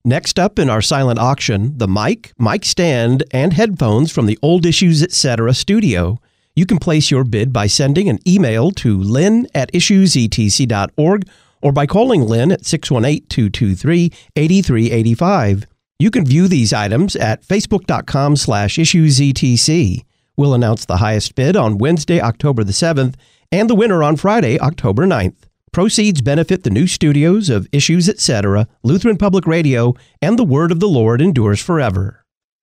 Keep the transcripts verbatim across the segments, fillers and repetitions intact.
Next up in our silent auction, the mic, mic stand, and headphones from the Old Issues Etc. studio. You can place your bid by sending an email to lynn at issues e t c dot org or by calling Lynn at six one eight, two two three, eight three eight five. You can view these items at facebook.com slash issuesetc. We'll announce the highest bid on Wednesday, October the seventh, and the winner on Friday, October ninth. Proceeds benefit the new studios of Issues Etc., Lutheran Public Radio, and the Word of the Lord endures forever.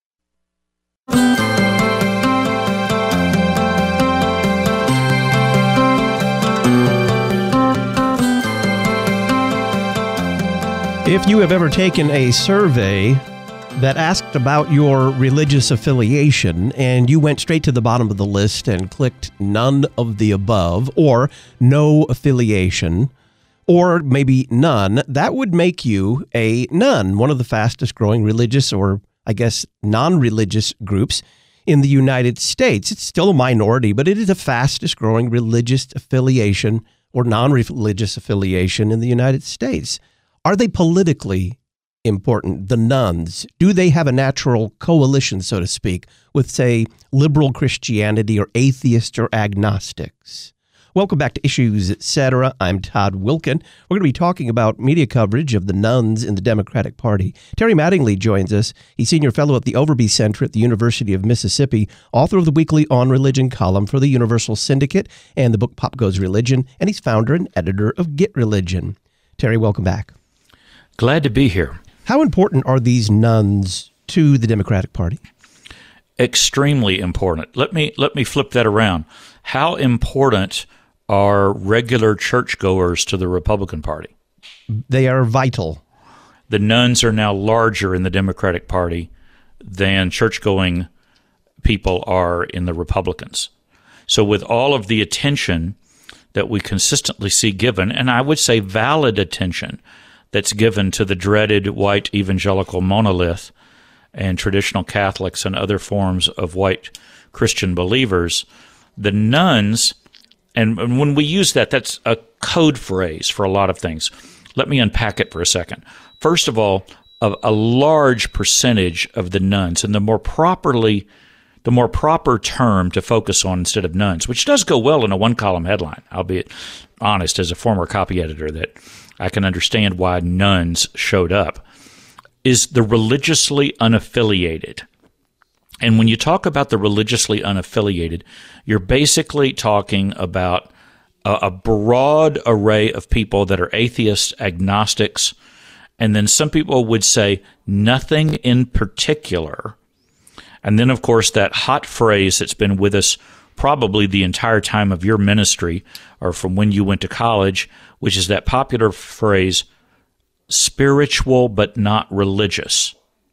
If you have ever taken a survey that asked about your religious affiliation and you went straight to the bottom of the list and clicked none of the above or no affiliation or maybe none, that would make you a none, one of the fastest growing religious or I guess non-religious groups in the United States. It's still a minority, but it is the fastest growing religious affiliation or non-religious affiliation in the United States. Are they politically important, the nuns? Do they have a natural coalition, so to speak, with, say, liberal Christianity or atheists or agnostics? Welcome back to Issues Etc. I'm Todd Wilkin. We're going to be talking about media coverage of the nuns in the Democratic Party. Terry Mattingly joins us. He's senior fellow at the Overby Center at the University of Mississippi, author of the weekly On Religion column for the Universal Syndicate and the book Pop Goes Religion, and he's founder and editor of Get Religion. Terry, welcome back. Glad to be here. How important are these nuns to the Democratic Party? Extremely important. Let me let me flip that around. How important are regular churchgoers to the Republican Party? They are vital. The nuns are now larger in the Democratic Party than church-going people are in the Republicans. So with all of the attention that we consistently see given, and I would say valid attention, that's given to the dreaded white evangelical monolith and traditional Catholics and other forms of white Christian believers, the nuns, and, and when we use that, that's a code phrase for a lot of things. Let me unpack it for a second. First of all, a, a large percentage of the nuns, and the more properly, the more proper term to focus on instead of nuns, which does go well in a one-column headline, albeit honest as a former copy editor that I can understand why nuns showed up, is the religiously unaffiliated. And when you talk about the religiously unaffiliated, you're basically talking about a, a broad array of people that are atheists, agnostics, and then some people would say nothing in particular. And then, of course, that hot phrase that's been with us probably the entire time of your ministry or from when you went to college, which is that popular phrase, spiritual but not religious.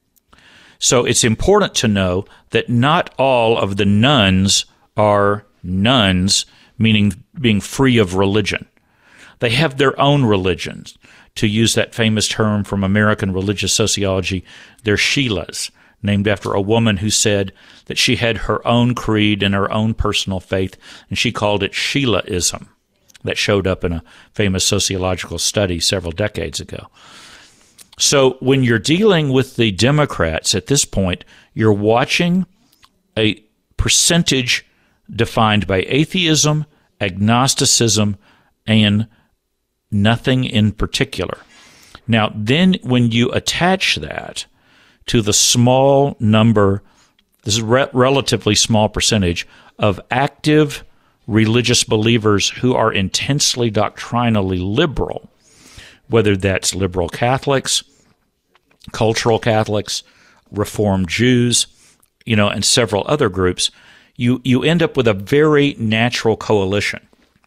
So it's important to know that not all of the nuns are nuns, meaning being free of religion. They have their own religions. To use that famous term from American religious sociology, they're Sheilas, named after a woman who said that she had her own creed and her own personal faith, and she called it Sheilaism. That showed up in a famous sociological study several decades ago. So when you're dealing with the Democrats at this point, you're watching a percentage defined by atheism, agnosticism, and nothing in particular. Now, then when you attach that to the small number, this is a re- relatively small percentage of active religious believers who are intensely doctrinally liberal, whether that's liberal Catholics, cultural Catholics, Reformed Jews, you know, and several other groups, you, you end up with a very natural coalition.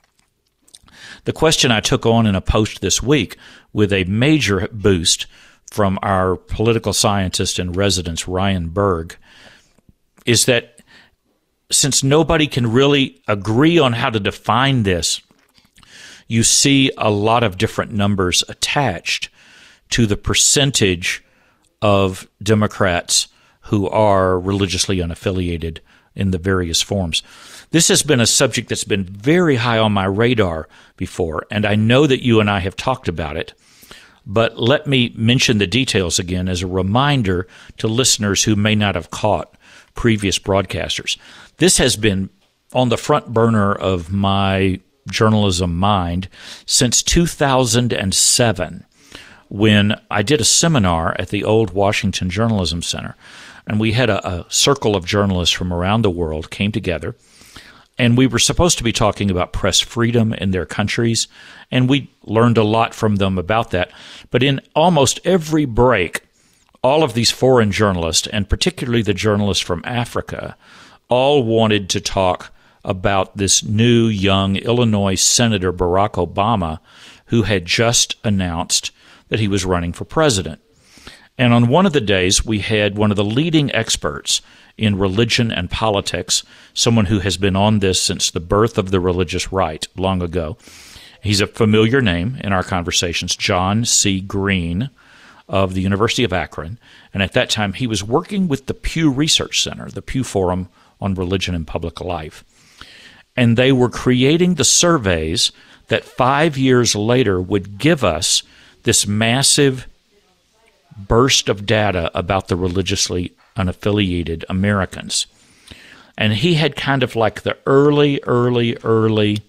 The question I took on in a post this week with a major boost from our political scientist in residence, Ryan Berg, is that since nobody can really agree on how to define this, you see a lot of different numbers attached to the percentage of Democrats who are religiously unaffiliated in the various forms. This has been a subject that's been very high on my radar before, and I know that you and I have talked about it, But let me mention the details again as a reminder to listeners who may not have caught previous broadcasters. This has been on the front burner of my journalism mind since two thousand seven, when I did a seminar at the old Washington Journalism Center. And we had a, a circle of journalists from around the world came together, and we were supposed to be talking about press freedom in their countries, and we learned a lot from them about that. But in almost every break, all of these foreign journalists, and particularly the journalists from Africa, all wanted to talk about this new young Illinois Senator Barack Obama, who had just announced that he was running for president. And on one of the days, we had one of the leading experts in religion and politics, someone who has been on this since the birth of the religious right long ago. He's a familiar name in our conversations, John C. Green of the University of Akron. And at that time, he was working with the Pew Research Center, the Pew Forum on Religion and Public Life. And they were creating the surveys that five years later would give us this massive burst of data about the religiously unaffiliated Americans. And he had kind of like the early, early, early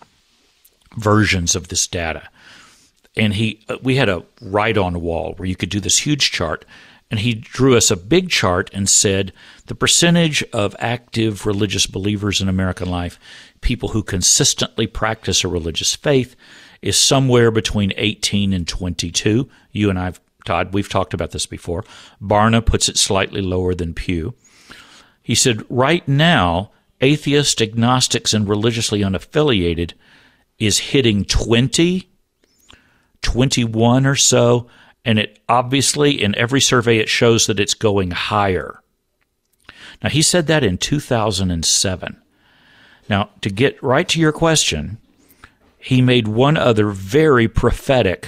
versions of this data. And he, we had a write-on wall where you could do this huge chart, and he drew us a big chart and said the percentage of active religious believers in American life, people who consistently practice a religious faith, is somewhere between eighteen and twenty-two. You and I, Todd, we've talked about this before. Barna puts it slightly lower than Pew. He said, right now, atheists, agnostics, and religiously unaffiliated is hitting twenty, twenty-one or so, and it obviously, in every survey, it shows that it's going higher. Now, he said that in two thousand seven. Now, to get right to your question, he made one other very prophetic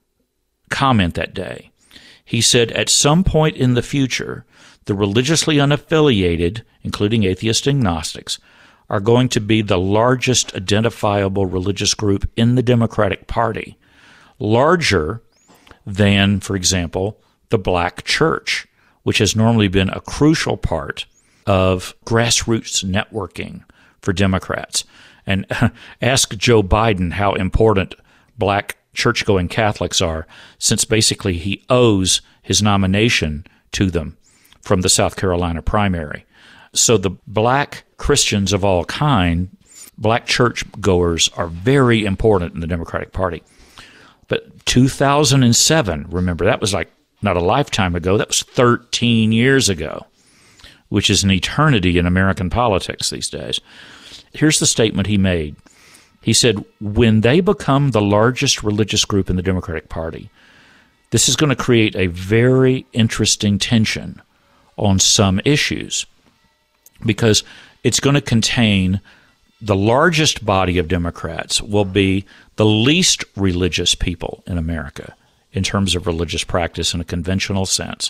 comment that day. He said, at some point in the future, the religiously unaffiliated, including atheists and agnostics, are going to be the largest identifiable religious group in the Democratic Party, larger than, for example, the black church, which has normally been a crucial part of grassroots networking for Democrats. And ask Joe Biden how important black church-going Catholics are, since basically he owes his nomination to them from the South Carolina primary. So the black Christians of all kind, black church-goers, are very important in the Democratic Party. But two thousand seven, remember, that was like not a lifetime ago, that was thirteen years ago, which is an eternity in American politics these days. Here's the statement he made. He said, when they become the largest religious group in the Democratic Party, this is going to create a very interesting tension on some issues, because it's going to contain the largest body of Democrats will be the least religious people in America in terms of religious practice in a conventional sense.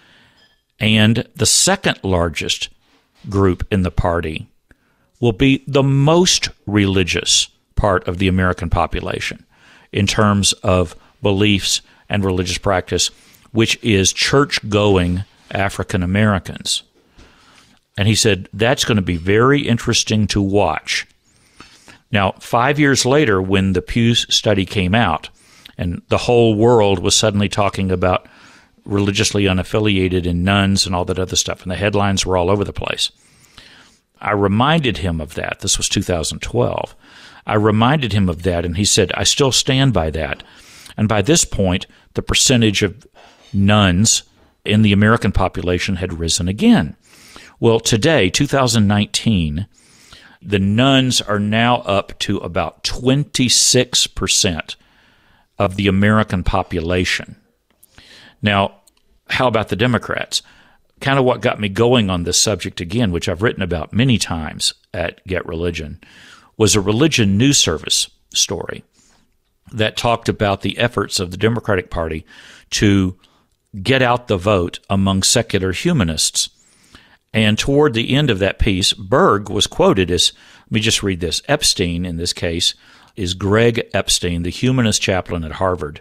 And the second largest group in the party will be the most religious part of the American population in terms of beliefs and religious practice, which is church-going African Americans. And he said, that's going to be very interesting to watch. Now, five years later, when the Pew study came out, and the whole world was suddenly talking about religiously unaffiliated and nuns and all that other stuff, and the headlines were all over the place, I reminded him of that. This was two thousand twelve. I reminded him of that, and he said, I still stand by that. And by this point, the percentage of nuns in the American population had risen again. Well, today, two thousand nineteen, the nuns are now up to about twenty-six percent of the American population. Now, how about the Democrats? Kind of what got me going on this subject again, which I've written about many times at Get Religion, was a religion news service story that talked about the efforts of the Democratic Party to get out the vote among secular humanists. And toward the end of that piece, Berg was quoted as, let me just read this, Epstein, in this case, is Greg Epstein, the humanist chaplain at Harvard.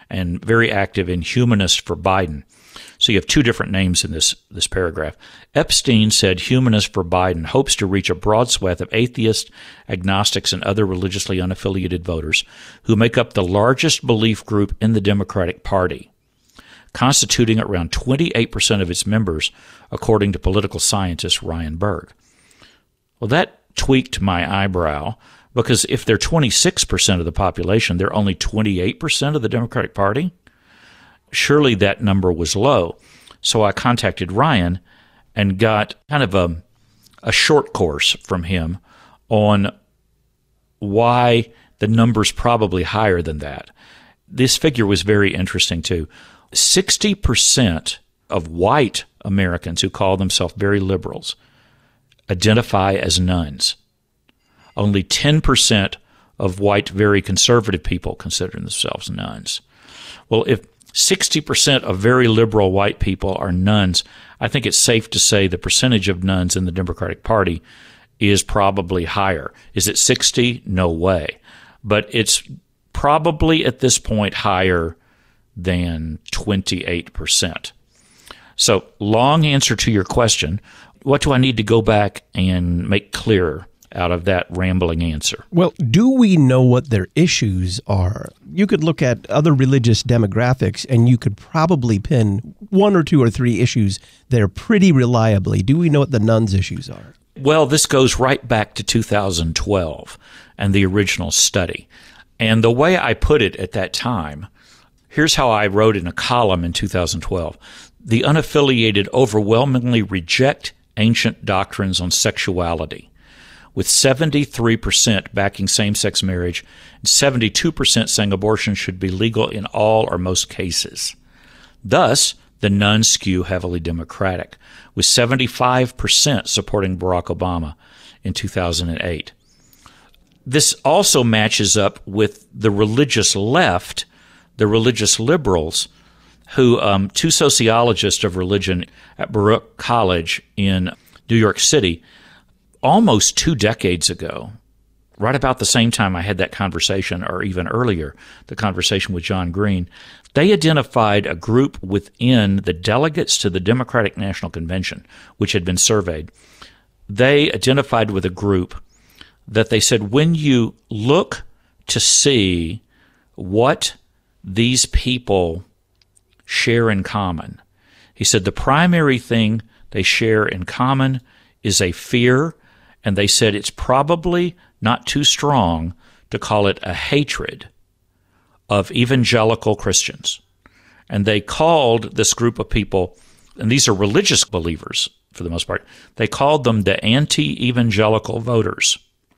and very active in Humanists for Biden. So you have two different names in this, this paragraph. Epstein said Humanists for Biden hopes to reach a broad swath of atheists, agnostics, and other religiously unaffiliated voters who make up the largest belief group in the Democratic Party, constituting around twenty-eight percent of its members, according to political scientist Ryan Berg. Well, that tweaked my eyebrow, because if they're twenty-six percent of the population, they're only twenty-eight percent of the Democratic Party? Surely that number was low. So I contacted Ryan and got kind of a, a short course from him on why the number's probably higher than that. This figure was very interesting, too. sixty percent of white Americans who call themselves very liberals identify as nuns. Only ten percent of white, very conservative people consider themselves nuns. Well, if sixty percent of very liberal white people are nuns, I think it's safe to say the percentage of nuns in the Democratic Party is probably higher. Is it sixty? No way. But it's probably at this point higher than twenty-eight percent. So, long answer to your question. What do I need to go back and make clearer out of that rambling answer? Well, do we know what their issues are? You could look at other religious demographics and you could probably pin one or two or three issues there pretty reliably. Do we know what the nuns' issues are? Well, this goes right back to two thousand twelve and the original study. And the way I put it at that time, here's how I wrote in a column in two thousand twelve. The unaffiliated overwhelmingly reject ancient doctrines on sexuality, with seventy-three percent backing same-sex marriage and seventy-two percent saying abortion should be legal in all or most cases. Thus, the nuns skew heavily Democratic, with seventy-five percent supporting Barack Obama in two thousand eight. This also matches up with the religious left, the religious liberals, who um, two sociologists of religion at Baruch College in New York City, almost two decades ago, right about the same time I had that conversation, or even earlier, the conversation with John Green, they identified a group within the delegates to the Democratic National Convention, which had been surveyed. They identified with a group that they said, when you look to see what these people share in common, he said the primary thing they share in common is a fear, and they said it's probably not too strong to call it a hatred of evangelical Christians. And they called this group of people, and these are religious believers for the most part, they called them the anti-evangelical voters.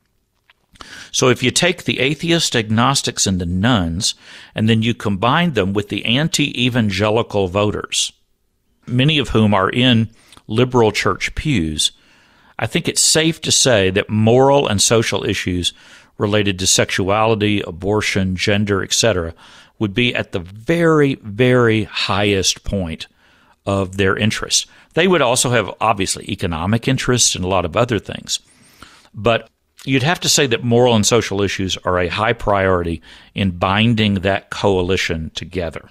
So if you take the atheists, agnostics, and the nuns, and then you combine them with the anti-evangelical voters, many of whom are in liberal church pews, I think it's safe to say that moral and social issues related to sexuality, abortion, gender, et cetera, would be at the very, very highest point of their interest. They would also have, obviously, economic interests and a lot of other things. But you'd have to say that moral and social issues are a high priority in binding that coalition together.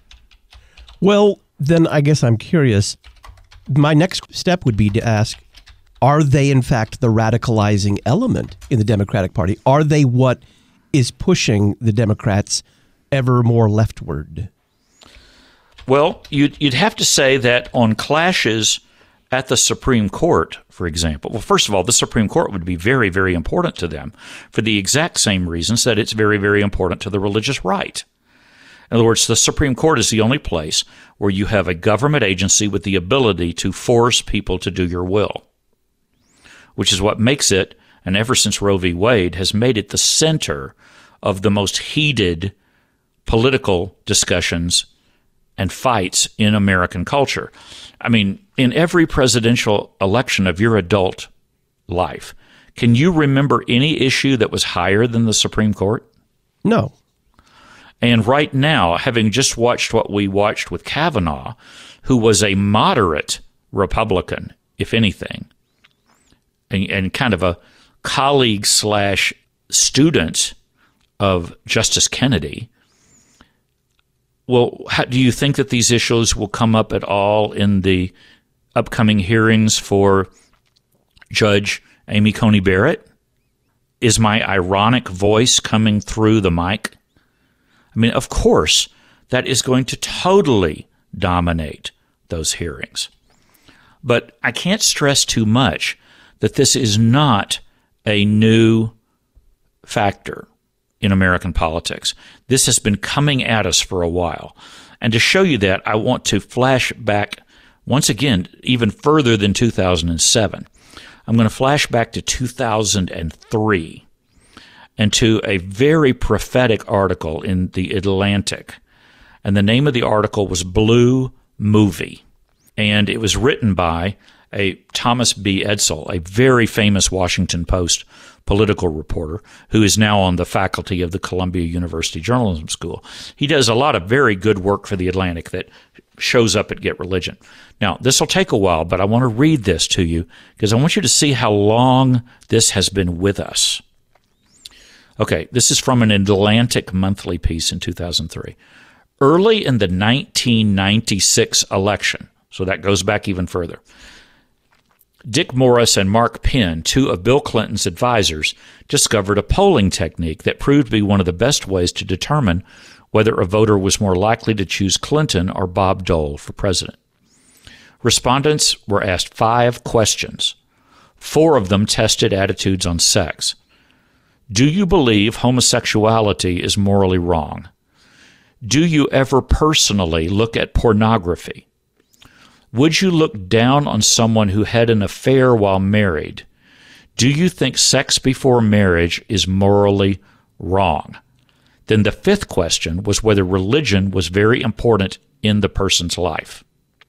Well, then I guess I'm curious. My next step would be to ask, are they in fact the radicalizing element in the Democratic Party? Are they what is pushing the Democrats ever more leftward? Well, you'd, you'd have to say that on clashes at the Supreme Court, for example. Well, first of all, the Supreme Court would be very, very important to them for the exact same reasons that it's very, very important to the religious right. In other words, the Supreme Court is the only place where you have a government agency with the ability to force people to do your will, which is what makes it, and ever since Roe v. Wade, has made it the center of the most heated political discussions and fights in American culture. I mean, in every presidential election of your adult life, can you remember any issue that was higher than the Supreme Court? No. And right now, having just watched what we watched with Kavanaugh, who was a moderate Republican, if anything, and, and kind of a colleague slash student of Justice Kennedy, well, how, do you think that these issues will come up at all in the upcoming hearings for Judge Amy Coney Barrett? Is my ironic voice coming through the mic? I mean, of course, that is going to totally dominate those hearings. But I can't stress too much that this is not a new factor in American politics. This has been coming at us for a while. And to show you that, I want to flash back once again, even further than two thousand seven. I'm going to flash back to two thousand three and to a very prophetic article in The Atlantic. And the name of the article was Blue Movie. And it was written by a Thomas B. Edsall, a very famous Washington Post political reporter who is now on the faculty of the Columbia University Journalism School. He does a lot of very good work for The Atlantic that shows up at Get Religion. Now, this will take a while, but I want to read this to you because I want you to see how long this has been with us. Okay, this is from an Atlantic monthly piece in two thousand three. Early in the nineteen ninety-six election, so that goes back even further, Dick Morris and Mark Penn, two of Bill Clinton's advisors, discovered a polling technique that proved to be one of the best ways to determine whether a voter was more likely to choose Clinton or Bob Dole for president. Respondents were asked five questions. Four of them tested attitudes on sex. Do you believe homosexuality is morally wrong? Do you ever personally look at pornography? Would you look down on someone who had an affair while married? Do you think sex before marriage is morally wrong? Then the fifth question was whether religion was very important in the person's life.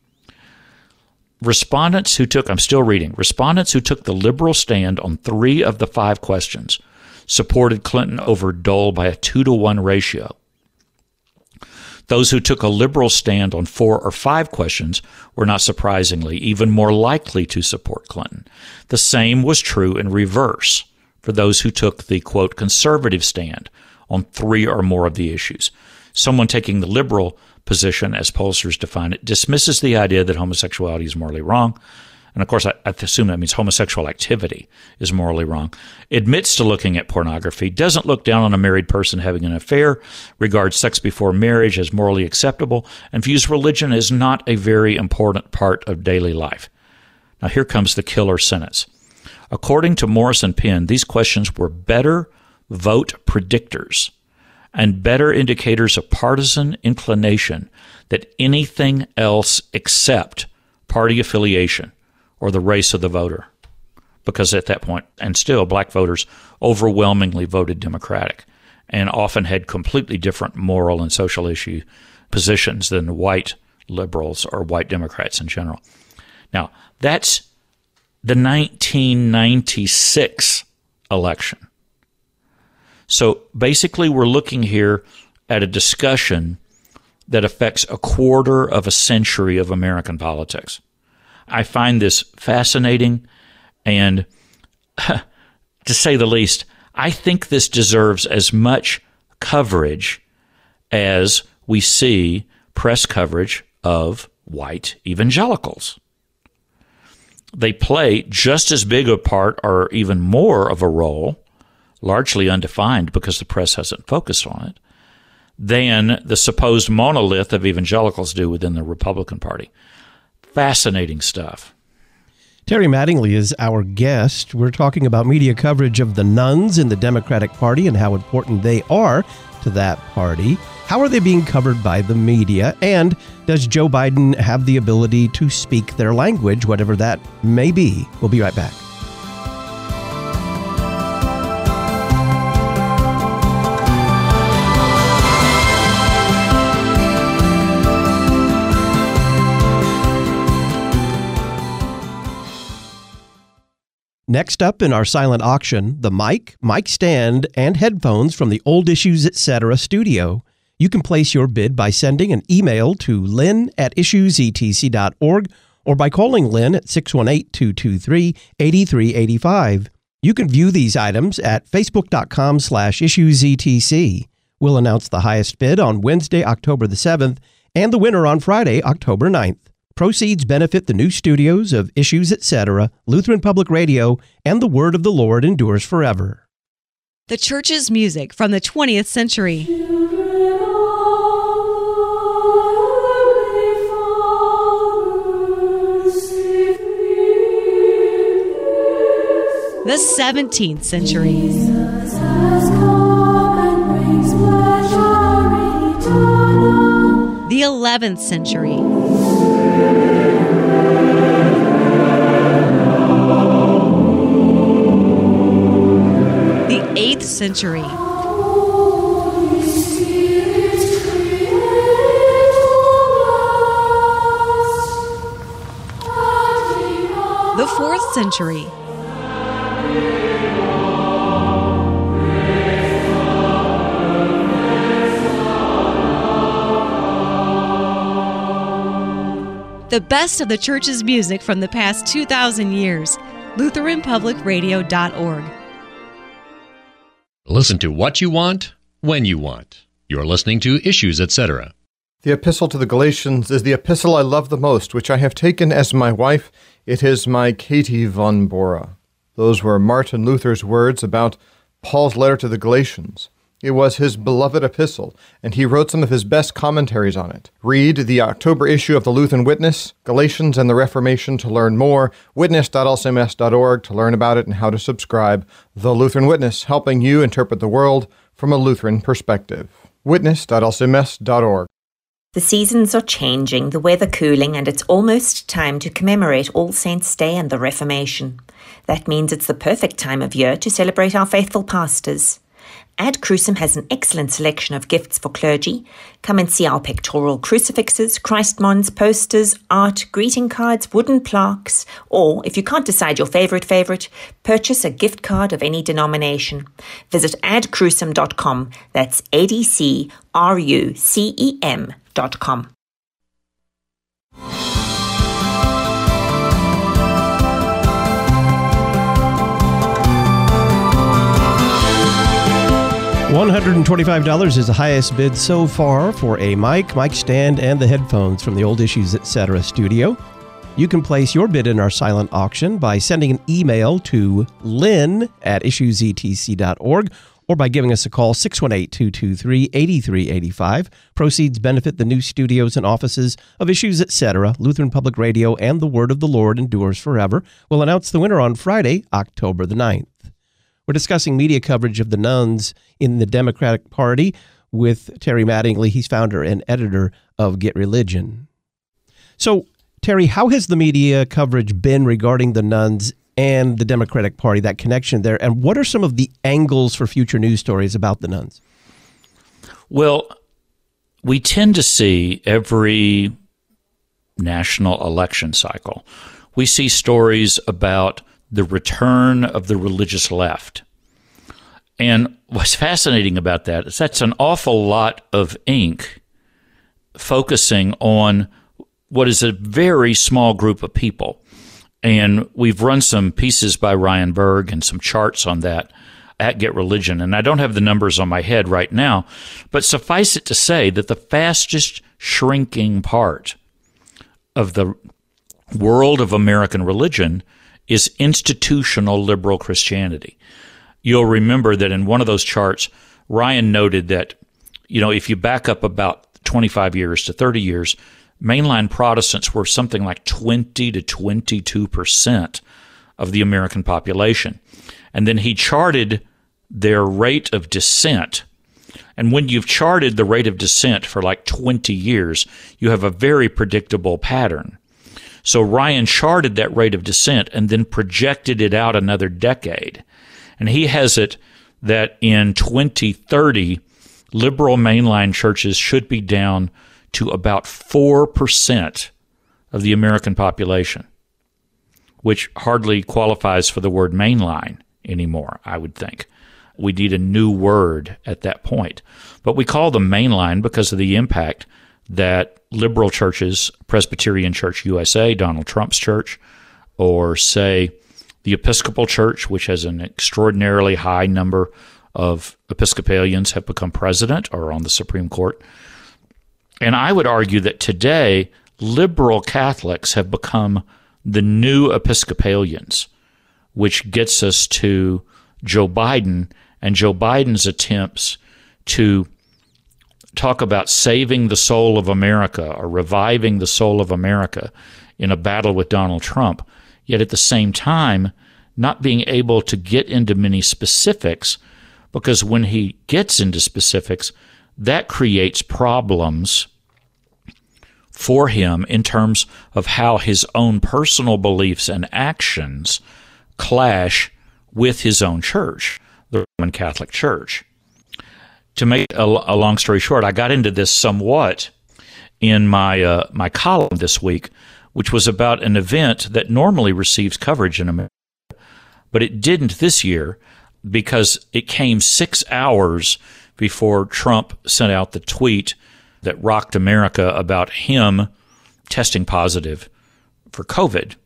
Respondents who took, I'm still reading, respondents who took the liberal stand on three of the five questions supported Clinton over Dole by a two to one ratio. Those who took a liberal stand on four or five questions were, not surprisingly, even more likely to support Clinton. The same was true in reverse for those who took the, quote, conservative stand on three or more of the issues. Someone taking the liberal position, as pollsters define it, dismisses the idea that homosexuality is morally wrong. And of course, I, I assume that means homosexual activity is morally wrong, admits to looking at pornography, doesn't look down on a married person having an affair, regards sex before marriage as morally acceptable, and views religion as not a very important part of daily life. Now here comes the killer sentence. According to Morris and Penn, these questions were better vote predictors and better indicators of partisan inclination than anything else except party affiliation or the race of the voter. Because at that point, and still, black voters overwhelmingly voted Democratic and often had completely different moral and social issue positions than white liberals or white Democrats in general. Now, that's the nineteen ninety-six election. So basically, we're looking here at a discussion that affects a quarter of a century of American politics. I find this fascinating, and to say the least, I think this deserves as much coverage as we see press coverage of white evangelicals. They play just as big a part or even more of a role, largely undefined because the press hasn't focused on it, than the supposed monolith of evangelicals do within the Republican Party. Fascinating stuff. Terry Mattingly is our guest. We're talking about media coverage of the nuns in the Democratic Party and how important they are to that party. How are they being covered by the media? And does Joe Biden have the ability to speak their language, whatever that may be? We'll be right back. Next up in our silent auction, the mic, mic stand, and headphones from the Old Issues Etc. studio. You can place your bid by sending an email to lynn at issues e t c dot org or by calling Lynn at six one eight, two two three, eight three eight five. You can view these items at facebook dot com slash issues e t c. We'll announce the highest bid on Wednesday, October the seventh, and the winner on Friday, October ninth. Proceeds benefit the new studios of Issues, et cetera, Lutheran Public Radio, and the Word of the Lord endures forever. The church's music from the twentieth century. The seventeenth century. The eleventh century. The eighth century. The fourth century. The best of the church's music from the past two thousand years. Lutheran Public Radio dot org. Listen to what you want, when you want. You're listening to Issues, et cetera. The Epistle to the Galatians is the epistle I love the most, which I have taken as my wife. It is my Katie von Bora. Those were Martin Luther's words about Paul's letter to the Galatians. It was his beloved epistle, and he wrote some of his best commentaries on it. Read the October issue of the Lutheran Witness, Galatians and the Reformation, to learn more, witness dot l c m s dot org to learn about it and how to subscribe. The Lutheran Witness, helping you interpret the world from a Lutheran perspective. witness dot l c m s dot org. The seasons are changing, the weather cooling, and it's almost time to commemorate All Saints' Day and the Reformation. That means it's the perfect time of year to celebrate our faithful pastors. Ad Crucem has an excellent selection of gifts for clergy. Come and see our pictorial crucifixes, Christmons, posters, art, greeting cards, wooden plaques, or, if you can't decide your favourite favourite, purchase a gift card of any denomination. Visit ad crucem dot com. That's A D C R U C E M dot com. one hundred twenty-five dollars is the highest bid so far for a mic, mic stand, and the headphones from the Old Issues, et cetera studio. You can place your bid in our silent auction by sending an email to lynn at issues e t c dot org or by giving us a call, six one eight, two two three, eight three eight five. Proceeds benefit the new studios and offices of Issues, et cetera, Lutheran Public Radio, and the Word of the Lord endures forever. We'll announce the winner on Friday, October the ninth. We're discussing media coverage of the nuns in the Democratic Party with Terry Mattingly. He's founder and editor of Get Religion. So, Terry, how has the media coverage been regarding the nuns and the Democratic Party, that connection there? And what are some of the angles for future news stories about the nuns? Well, we tend to see every national election cycle, we see stories about the return of the religious left. And what's fascinating about that is that's an awful lot of ink focusing on what is a very small group of people. And we've run some pieces by Ryan Berg and some charts on that at Get Religion. And I don't have the numbers on my head right now, but suffice it to say that the fastest shrinking part of the world of American religion is institutional liberal Christianity. You'll remember that in one of those charts, Ryan noted that, you know, if you back up about twenty-five years to thirty years, mainline Protestants were something like twenty to twenty-two percent of the American population. And then he charted their rate of descent. And when you've charted the rate of descent for like twenty years, you have a very predictable pattern. So Ryan charted that rate of descent and then projected it out another decade. And he has it that in twenty thirty, liberal mainline churches should be down to about four percent of the American population, which hardly qualifies for the word mainline anymore, I would think. We need a new word at that point. But we call them mainline because of the impact that liberal churches, Presbyterian Church U S A, Donald Trump's church, or say the Episcopal Church, which has an extraordinarily high number of Episcopalians have become president or on the Supreme Court. And I would argue that today, liberal Catholics have become the new Episcopalians, which gets us to Joe Biden and Joe Biden's attempts to talk about saving the soul of America or reviving the soul of America in a battle with Donald Trump, yet at the same time not being able to get into many specifics, because when he gets into specifics, that creates problems for him in terms of how his own personal beliefs and actions clash with his own church, the Roman Catholic Church. To make a, a long story short, I got into this somewhat in my uh, my column this week, which was about an event that normally receives coverage in America, but it didn't this year because it came six hours before Trump sent out the tweet that rocked America about him testing positive for COVID.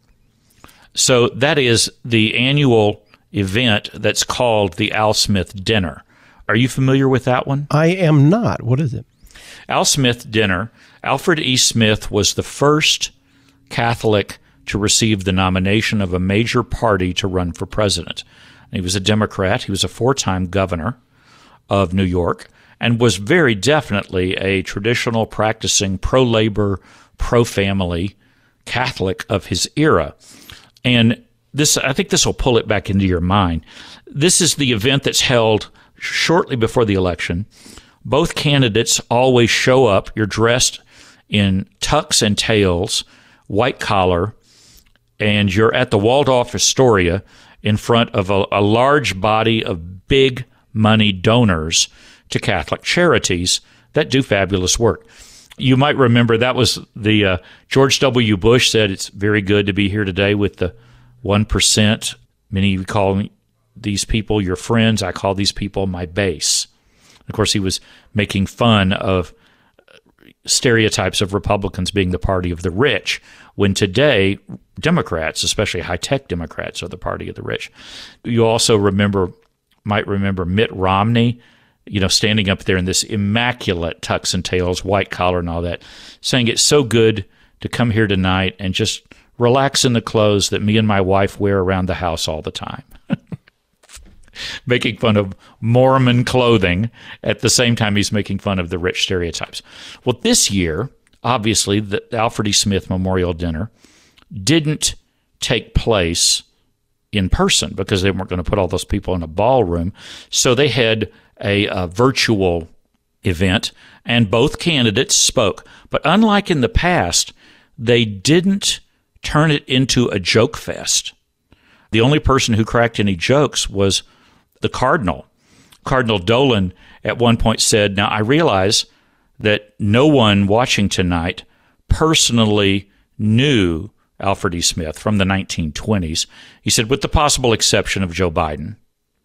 So that is the annual event that's called the Al Smith Dinner. Are you familiar with that one? I am not. What is it? Al Smith Dinner. Alfred E. Smith was the first Catholic to receive the nomination of a major party to run for president. He was a Democrat. He was a four-time governor of New York and was very definitely a traditional, practicing, pro-labor, pro-family Catholic of his era. And this, I think this will pull it back into your mind. This is the event that's held shortly before the election. Both candidates always show up. You're dressed in tux and tails, white collar, and you're at the Waldorf Astoria in front of a, a large body of big money donors to Catholic charities that do fabulous work. You might remember that was the uh, George W. Bush said, "It's very good to be here today with the one percent. Many of you call these people your friends. I call these people my base." Of course, he was making fun of stereotypes of Republicans being the party of the rich, when today Democrats, especially high-tech Democrats, are the party of the rich. You also remember, might remember Mitt Romney, you know, standing up there in this immaculate tux and tails, white collar and all that, saying it's so good to come here tonight and just relax in the clothes that me and my wife wear around the house all the time. Making fun of Mormon clothing at the same time he's making fun of the rich stereotypes. Well, this year, obviously, the Alfred E. Smith Memorial Dinner didn't take place in person because they weren't going to put all those people in a ballroom. So they had a, a virtual event, and both candidates spoke. But unlike in the past, they didn't turn it into a joke fest. The only person who cracked any jokes was the Cardinal. Cardinal Dolan at one point said, "Now, I realize that no one watching tonight personally knew Alfred E. Smith from the nineteen twenties. He said, with the possible exception of Joe Biden."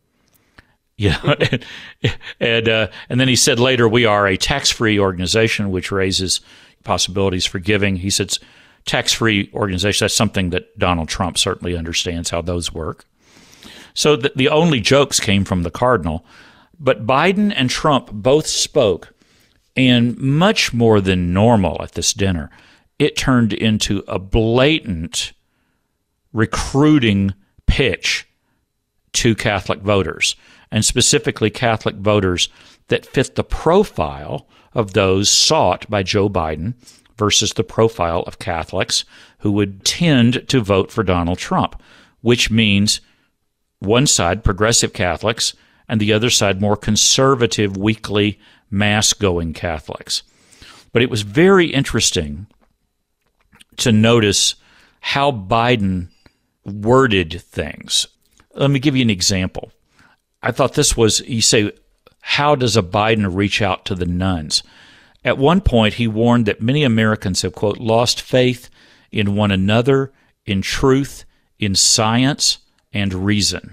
You know, and and, uh, and then he said later, "We are a tax-free organization which raises possibilities for giving." He said, tax-free organization, that's something that Donald Trump certainly understands how those work. So the, the only jokes came from the Cardinal. But Biden and Trump both spoke, and much more than normal at this dinner, it turned into a blatant recruiting pitch to Catholic voters, and specifically Catholic voters that fit the profile of those sought by Joe Biden versus the profile of Catholics who would tend to vote for Donald Trump, which means one side, progressive Catholics, and the other side, more conservative, weekly, mass-going Catholics. But it was very interesting to notice how Biden worded things. Let me give you an example. I thought this was, you say, how does a Biden reach out to the nuns? At one point, he warned that many Americans have, quote, lost faith in one another, in truth, in science, and reason,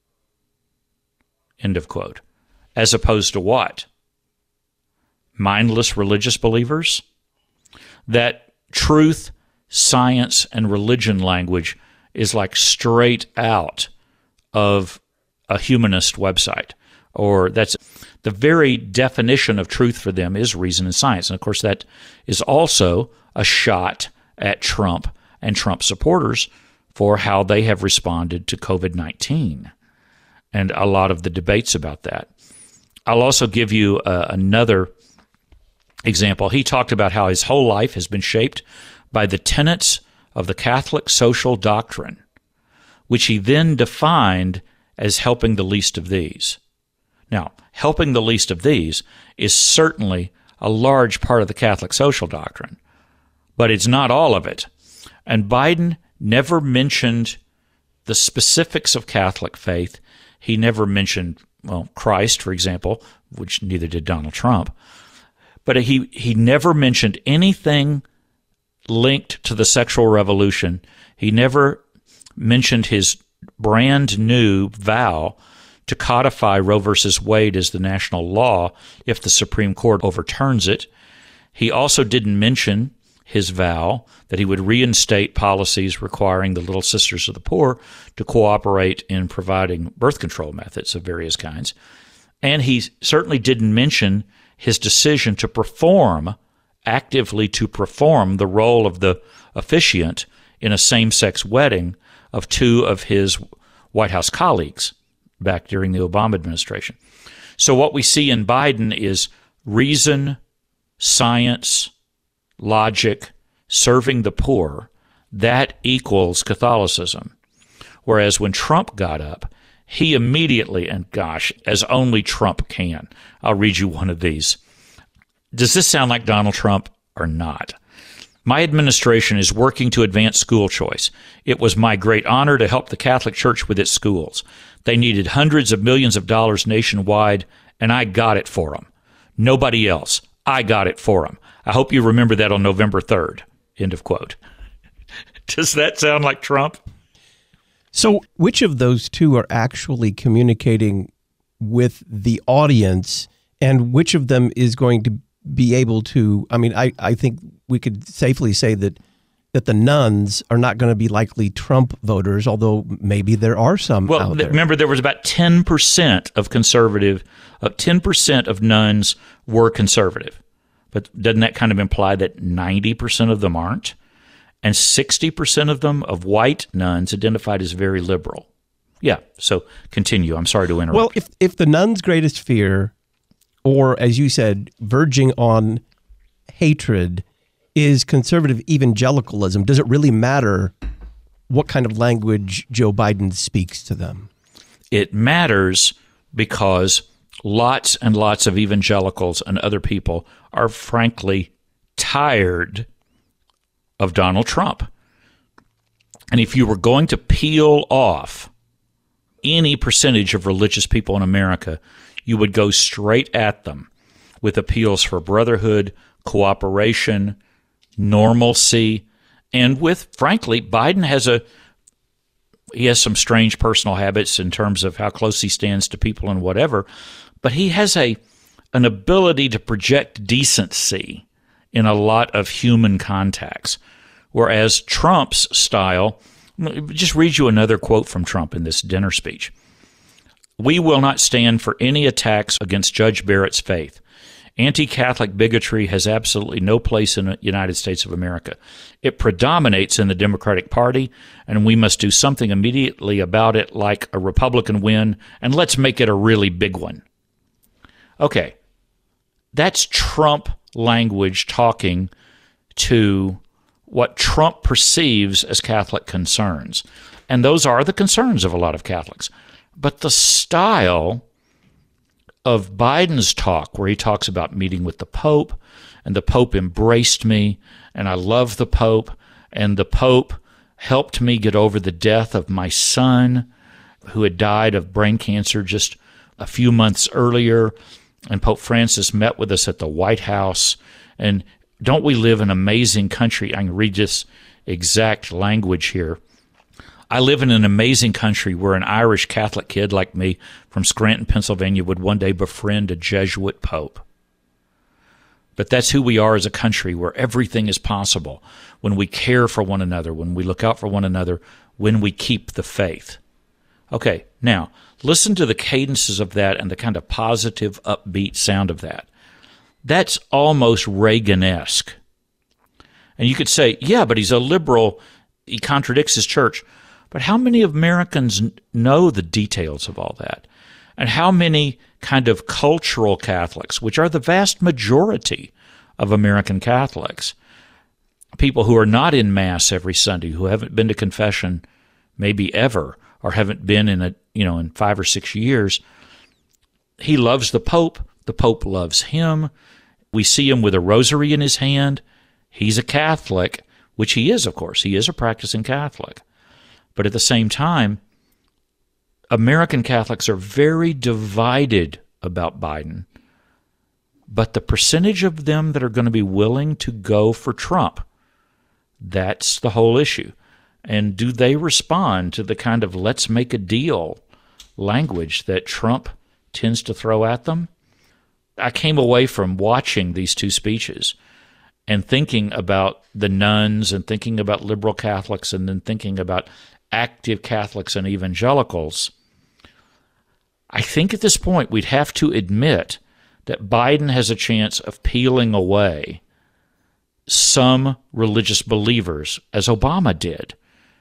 end of quote. As opposed to what? Mindless religious believers? That truth, science, and religion language is like straight out of a humanist website or that's the very definition of truth for them is reason and science. And of course, that is also a shot at Trump and Trump supporters for how they have responded to COVID nineteen and a lot of the debates about that. I'll also give you uh, another example. He talked about how his whole life has been shaped by the tenets of the Catholic social doctrine, which he then defined as helping the least of these. Now, helping the least of these is certainly a large part of the Catholic social doctrine, but it's not all of it. And Biden never mentioned the specifics of Catholic faith. He never mentioned, well, Christ, for example, which neither did Donald Trump. But he, he never mentioned anything linked to the sexual revolution. He never mentioned his brand new vow to codify Roe versus Wade as the national law if the Supreme Court overturns it. He also didn't mention his vow that he would reinstate policies requiring the Little Sisters of the Poor to cooperate in providing birth control methods of various kinds. And he certainly didn't mention his decision to perform, actively to perform the role of the officiant in a same-sex wedding of two of his White House colleagues back during the Obama administration. So what we see in Biden is reason, science, logic, serving the poor. That equals Catholicism. Whereas when Trump got up, he immediately, and gosh, as only Trump can, I'll read you one of these. Does this sound like Donald Trump or not? My administration is working to advance school choice. It was my great honor to help the Catholic Church with its schools. They needed hundreds of millions of dollars nationwide, and I got it for them. Nobody else. I got it for them. I hope you remember that on November third. End of quote. Does that sound like Trump? So which of those two are actually communicating with the audience, and which of them is going to be able to, I mean, I, I think we could safely say that that the nuns are not going to be likely Trump voters, although maybe there are some well, out there. Remember, there was about ten percent of conservative, uh, ten percent of nuns were conservative. But doesn't that kind of imply that ninety percent of them aren't? And sixty percent of them, of white nuns, identified as very liberal. Yeah, so continue. I'm sorry to interrupt. Well, if, if the nuns' greatest fear, or as you said, verging on hatred, is conservative evangelicalism, does it really matter what kind of language Joe Biden speaks to them? It matters because lots and lots of evangelicals and other people are frankly tired of Donald Trump. And if you were going to peel off any percentage of religious people in America, you would go straight at them with appeals for brotherhood, cooperation, normalcy, and with, frankly, Biden has a he has some strange personal habits in terms of how close he stands to people and whatever, but he has a an ability to project decency in a lot of human contacts, whereas Trump's style, just read you another quote from Trump in this dinner speech. We will not stand for any attacks against Judge Barrett's faith. Anti-Catholic bigotry has absolutely no place in the United States of America. It predominates in the Democratic Party, and we must do something immediately about it, like a Republican win, and let's make it a really big one. Okay, that's Trump language talking to what Trump perceives as Catholic concerns. And those are the concerns of a lot of Catholics. But the style of Biden's talk, where he talks about meeting with the Pope, and the Pope embraced me, and I love the Pope, and the Pope helped me get over the death of my son, who had died of brain cancer just a few months earlier, and Pope Francis met with us at the White House. And don't we live in an amazing country? I can read this exact language here. I live in an amazing country where an Irish Catholic kid like me from Scranton, Pennsylvania would one day befriend a Jesuit pope. But that's who we are as a country, where everything is possible when we care for one another, when we look out for one another, when we keep the faith. Okay, Now, listen to the cadences of that and the kind of positive, upbeat sound of that. That's almost Reagan-esque. And you could say, yeah, but he's a liberal. He contradicts his church. But how many Americans know the details of all that? And how many kind of cultural Catholics, which are the vast majority of American Catholics, people who are not in Mass every Sunday, who haven't been to confession maybe ever, or haven't been in a you know in five or six years, he loves the Pope. The Pope loves him. We see him with a rosary in his hand. He's a Catholic, which he is, of course. He is a practicing Catholic. But at the same time, American Catholics are very divided about Biden. But the percentage of them that are going to be willing to go for Trump, that's the whole issue. And do they respond to the kind of let's make a deal language that Trump tends to throw at them? I came away from watching these two speeches and thinking about the nuns and thinking about liberal Catholics and then thinking about active Catholics and evangelicals. I think at this point we'd have to admit that Biden has a chance of peeling away some religious believers, as Obama did,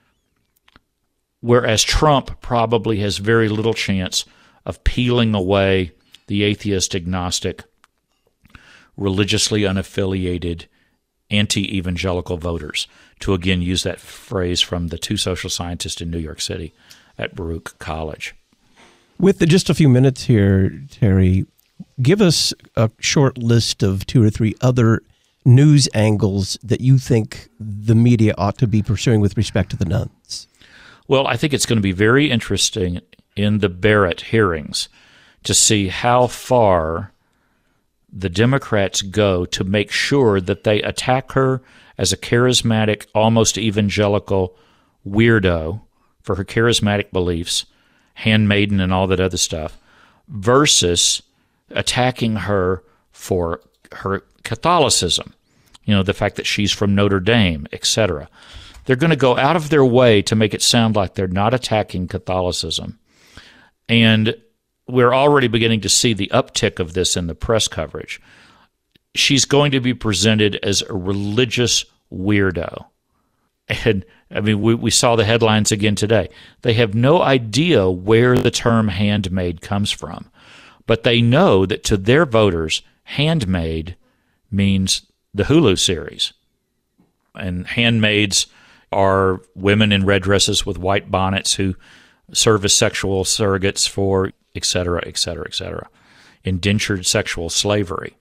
whereas Trump probably has very little chance of peeling away the atheist, agnostic, religiously unaffiliated, anti-evangelical voters, to again use that phrase from the two social scientists in New York City at Baruch College. With just a few minutes here, Terry, give us a short list of two or three other news angles that you think the media ought to be pursuing with respect to the nuns. Well, I think it's going to be very interesting in the Barrett hearings to see how far the Democrats go to make sure that they attack her as a charismatic, almost evangelical weirdo for her charismatic beliefs, handmaiden and all that other stuff, versus attacking her for her Catholicism, you know, the fact that she's from Notre Dame, et cetera. They're going to go out of their way to make it sound like they're not attacking Catholicism. And we're already beginning to see the uptick of this in the press coverage. She's going to be presented as a religious weirdo. And, I mean, we, we saw the headlines again today. They have no idea where the term handmaid comes from, but they know that to their voters, handmaid means the Hulu series. And handmaids are women in red dresses with white bonnets who serve as sexual surrogates for et cetera, et cetera, et cetera, indentured sexual slavery.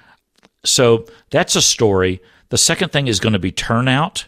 So that's a story. The second thing is going to be turnout.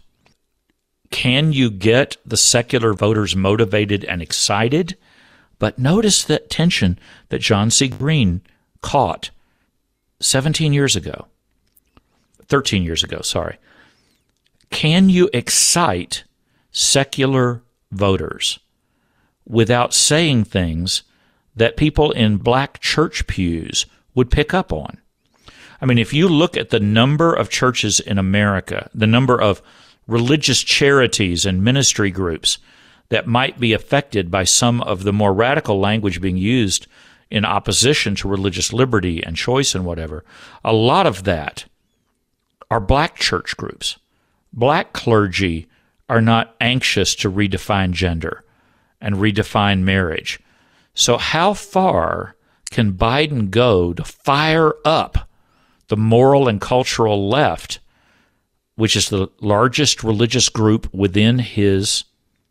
Can you get the secular voters motivated and excited? But notice that tension that John C. Green caught seventeen years ago, thirteen years ago, sorry. Can you excite secular voters without saying things that people in black church pews would pick up on? I mean, if you look at the number of churches in America, the number of religious charities and ministry groups that might be affected by some of the more radical language being used in opposition to religious liberty and choice and whatever, a lot of that are black church groups. Black clergy are not anxious to redefine gender and redefine marriage. So how far can Biden go to fire up the moral and cultural left, which is the largest religious group within his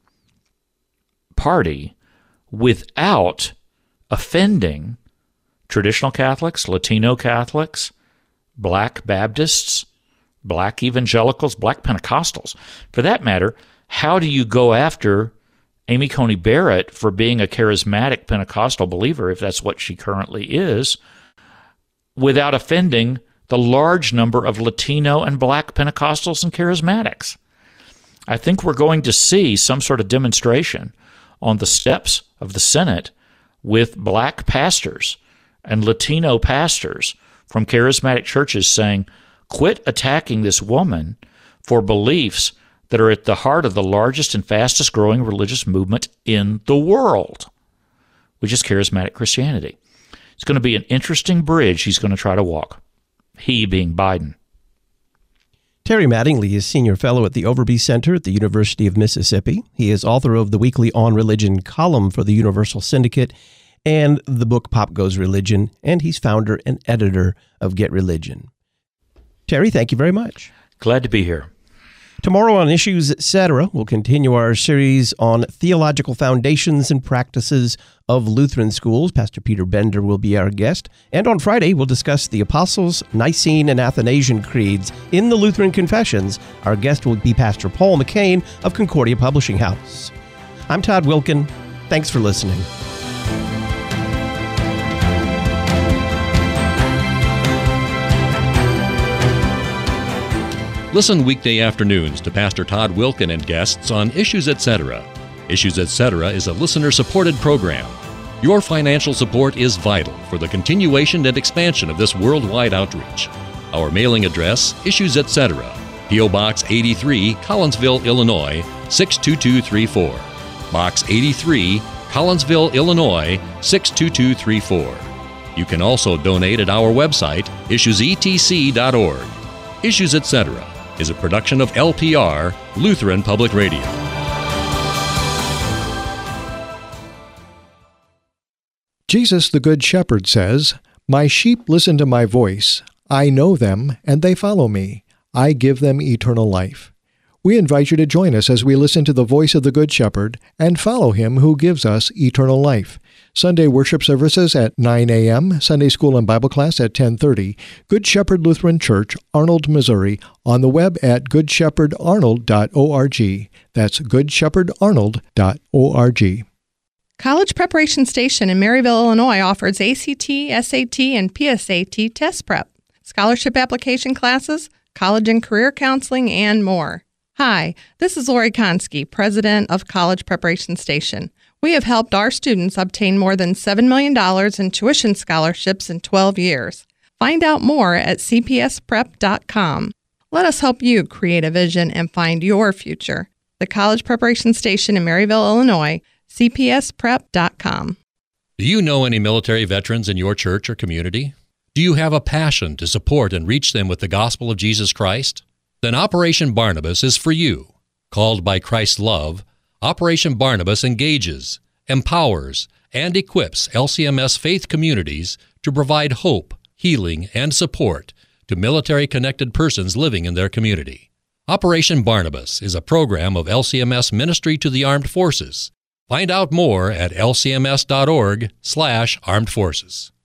party, without offending traditional Catholics, Latino Catholics, black Baptists, black evangelicals, black Pentecostals? For that matter, how do you go after Amy Coney Barrett for being a charismatic Pentecostal believer, if that's what she currently is, without offending the large number of Latino and black Pentecostals and charismatics? I think we're going to see some sort of demonstration on the steps of the Senate with black pastors and Latino pastors from charismatic churches saying, quit attacking this woman for beliefs that are at the heart of the largest and fastest growing religious movement in the world. which is charismatic Christianity. It's going to be an interesting bridge he's going to try to walk, he being Biden. Terry Mattingly is Senior Fellow at the Overby Center at the University of Mississippi. He is author of the weekly On Religion column for the Universal Syndicate and the book Pop Goes Religion, and he's founder and editor of Get Religion. Terry, thank you very much. Glad to be here. Tomorrow on Issues, et cetera, we'll continue our series on theological foundations and practices of Lutheran schools. Pastor Peter Bender will be our guest. And on Friday, we'll discuss the Apostles', Nicene, and Athanasian creeds in the Lutheran Confessions. Our guest will be Pastor Paul McCain of Concordia Publishing House. I'm Todd Wilkin. Thanks for listening. Listen weekday afternoons to Pastor Todd Wilkin and guests on Issues, et cetera. Issues, et cetera is a listener-supported program. Your financial support is vital for the continuation and expansion of this worldwide outreach. Our mailing address, Issues, et cetera, P O. Box eighty-three, Collinsville, Illinois, six two two three four. Box eighty-three, Collinsville, Illinois, six two two three four. You can also donate at our website, issues e t c dot org. Issues, et cetera is a production of L P R, Lutheran Public Radio. Jesus the Good Shepherd says, "My sheep listen to my voice. I know them, and they follow me. I give them eternal life." We invite you to join us as we listen to the voice of the Good Shepherd and follow him who gives us eternal life. Sunday worship services at nine a.m., Sunday school and Bible class at ten thirty, Good Shepherd Lutheran Church, Arnold, Missouri, on the web at good shepherd arnold dot org. That's good shepherd arnold dot org. College Preparation Station in Maryville, Illinois offers A C T, S A T, and P S A T test prep, scholarship application classes, college and career counseling, and more. Hi, this is Lori Konski, President of College Preparation Station. We have helped our students obtain more than seven million dollars in tuition scholarships in twelve years. Find out more at c p s prep dot com. Let us help you create a vision and find your future. The College Preparation Station in Maryville, Illinois, c p s prep dot com. Do you know any military veterans in your church or community? Do you have a passion to support and reach them with the gospel of Jesus Christ? Then Operation Barnabas is for you. Called by Christ's love, Operation Barnabas engages, empowers, and equips L C M S faith communities to provide hope, healing, and support to military-connected persons living in their community. Operation Barnabas is a program of L C M S Ministry to the Armed Forces. Find out more at l c m s dot org slash armed forces.